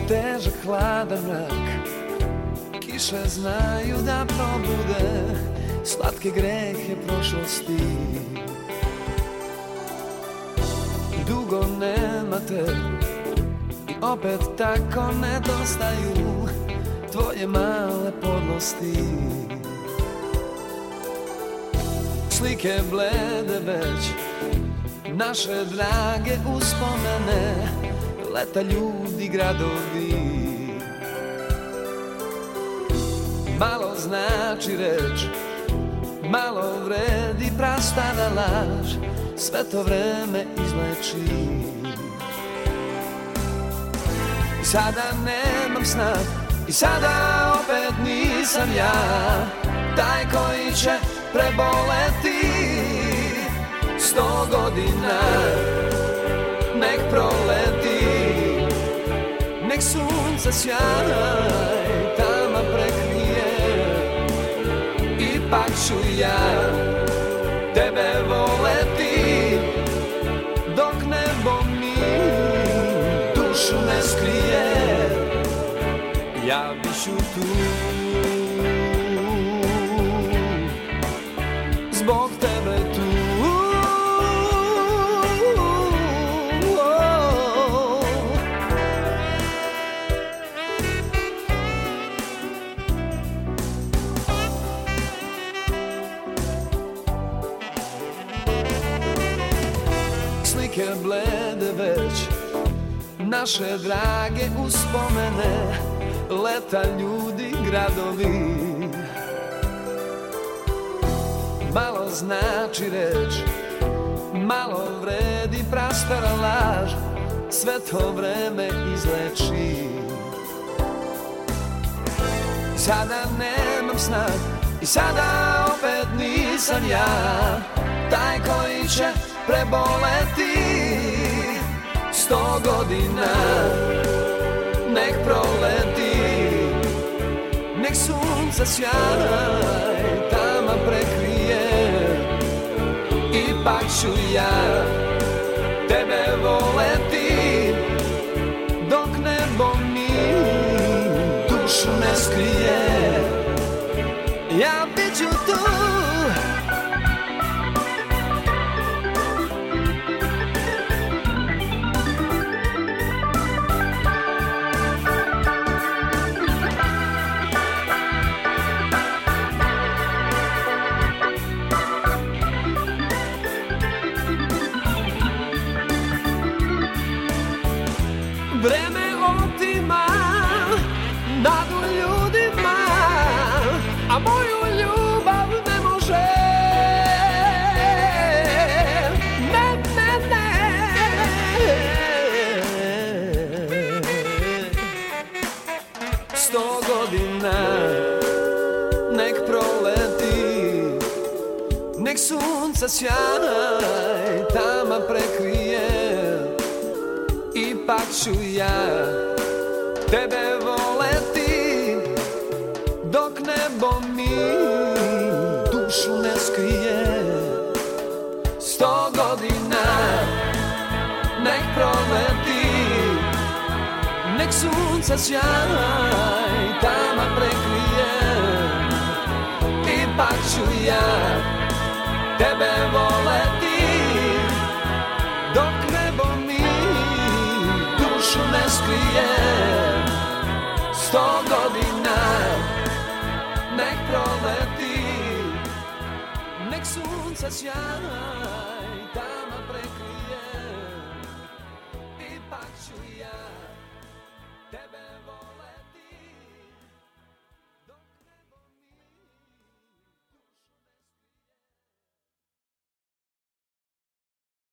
težak hladan mrak, kiše znaju da probude slatke grehe prošlosti. Dugo nema te i opet tako nedostaju tvoje male podlosti. Slike blede već, naše drage uspomene, leta, ljudi, gradovi. Malo znači reč, malo vredi prastara laž, sve to vreme izleči. I sada nemam sna, i sada opet nisam ja taj koji će preboleti 100 godina. Nek proleti, nek sunce sjaj tama prekrije, ipak ću ja tebe voleti dok nebo mi dušu ne skrije. Ja biću tu zbog tebe tu. Slike blede već, naše drage uspomene, leta, ljudi, gradovi. Malo znači reč, malo vredi prastara laž, sve to vreme izleči. I sada nemam sna, i sada opet nisam ja taj koji će preboleti 100 godina. Nek proleti, nek sunce sjaj tama prekrije, ipak ću ja tebe voleti dok nebo mi dušu ne skrije. Ja biću tu vreme otima nadu ljudima, a moju ljubav ne može. Ne, ne, ne. 100 godina nek proleti, nek sunce sjaj tama prekrije, ipak ću ja tebe voleti dok nebo mi dušu ne skrije. 100 godina nek proleti, nek sunce sjaj tama prekrije, ipak ću ja tebe voleti dok nebo mi dušu ne skrije. 100 godina nek proleti, nek sunce sjaj